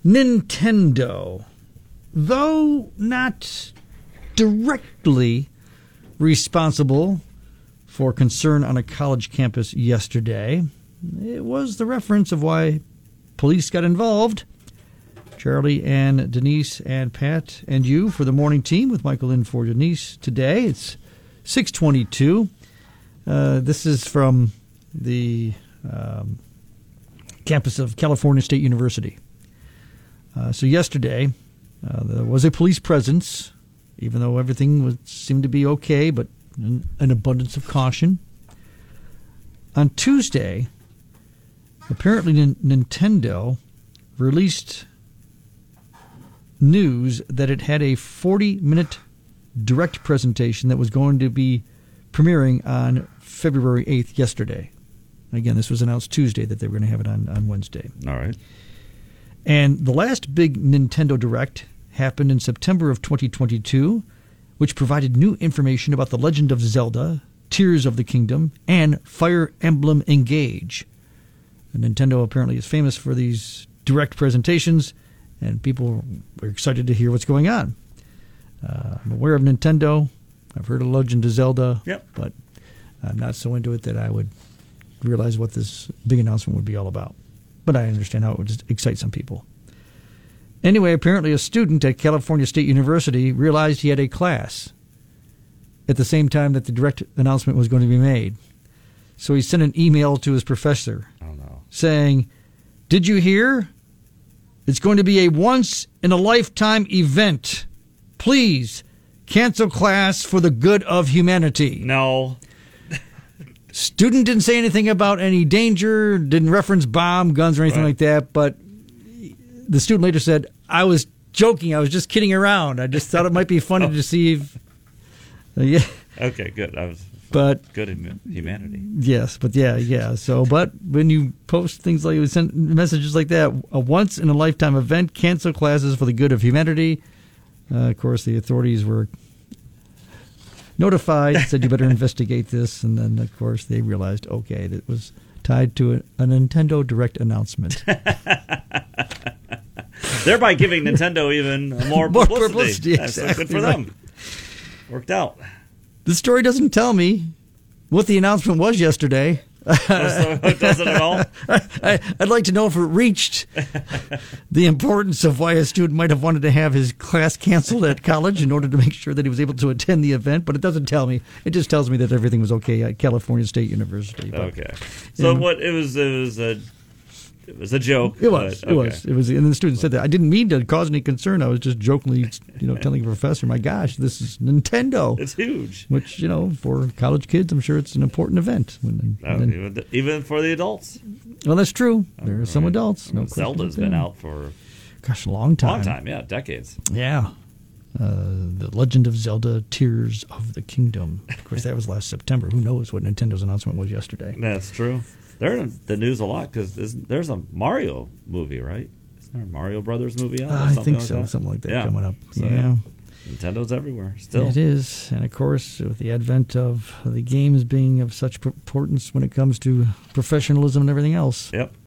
Nintendo, though not directly responsible for concern on a college campus yesterday, it was the reference of why police got involved. Charlie and Denise and Pat and you for the morning team with Michael in for Denise today. It's 6:22. This is from the campus of California State University. So yesterday, there was a police presence, even though everything seemed to be okay, but an abundance of caution. On Tuesday, apparently Nintendo released news that it had a 40-minute direct presentation that was going to be premiering on February 8th yesterday. Again, this was announced Tuesday that they were going to have it on Wednesday. All right. And the last big Nintendo Direct happened in September of 2022, which provided new information about The Legend of Zelda, Tears of the Kingdom, and Fire Emblem Engage. And Nintendo apparently is famous for these direct presentations, and people were excited to hear what's going on. I'm aware of Nintendo. I've heard of Legend of Zelda, but I'm not so into it that I would realize what this big announcement would be all about. But I understand how it would excite some people. Anyway, apparently a student at California State University realized he had a class at the same time that the direct announcement was going to be made. So he sent an email to his professor saying, "Did you hear? It's going to be a once-in-a-lifetime event. Please cancel class for the good of humanity." No. Student didn't say anything about any danger, didn't reference bomb, guns, or anything like that, but the student later said, "I was joking. I was just kidding around. I just thought it might be funny to see if..." Okay, good. But good in humanity. Yes, but yeah. So, but when you post things like, send messages like that, a once-in-a-lifetime event, cancel classes for the good of humanity. Of course, the authorities were notified, said you better investigate this, and then, of course, they realized, okay, that was tied to a Nintendo Direct announcement. Thereby giving Nintendo even more publicity. Exactly. That's good for them. Worked out. The story doesn't tell me what the announcement was yesterday. It doesn't at all? I'd like to know if it reached the importance of why a student might have wanted to have his class canceled at college in order to make sure that he was able to attend the event, but it doesn't tell me. It just tells me that everything was okay at California State University. But, okay. So what it was a joke. It was. And the student said that I didn't mean to cause any concern. I was just jokingly, telling the professor, "My gosh, this is Nintendo. It's huge." Which, for college kids, I'm sure it's an important event. Even for the adults. Well, that's true. There are some adults. No Zelda's been out for a long time. Long time, yeah, decades. Yeah. The Legend of Zelda, Tears of the Kingdom. Of course, that was last September. Who knows what Nintendo's announcement was yesterday? That's true. They're in the news a lot because there's a Mario movie, right? Isn't there a Mario Brothers movie out? I think so. Something like that coming up. So, yeah. Nintendo's everywhere still. It is. And, of course, with the advent of the games being of such importance when it comes to professionalism and everything else. Yep.